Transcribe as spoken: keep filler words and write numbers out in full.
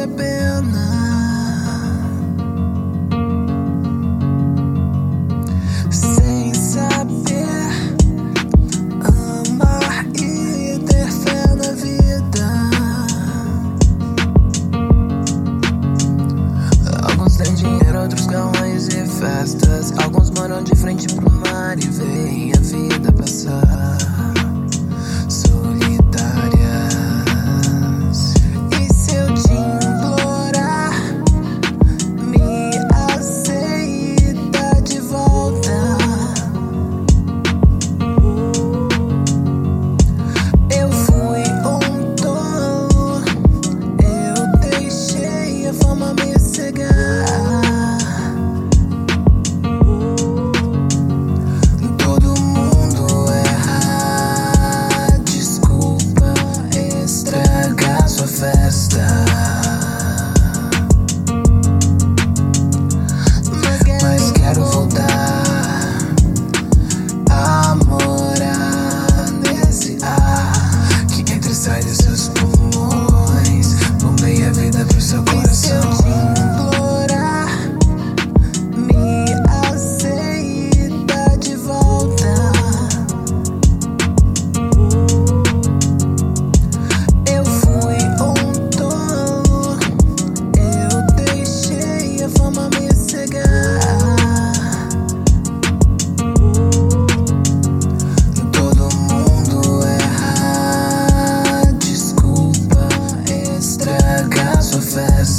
a pena. Sem saber amar e ter fé na vida. Alguns têm dinheiro, outros galões e festas. Alguns moram de frente pro mar e veem a vida passar. Mas quero voltar a morar nesse ar que entra e sai dos seus pulmões, bombeia a vida pro seu coração. E se eu te implorar, me aceita de volta. Eu fui um tolo, eu deixei a fama me cegar. Todo mundo erra, desculpa estragar sua festa.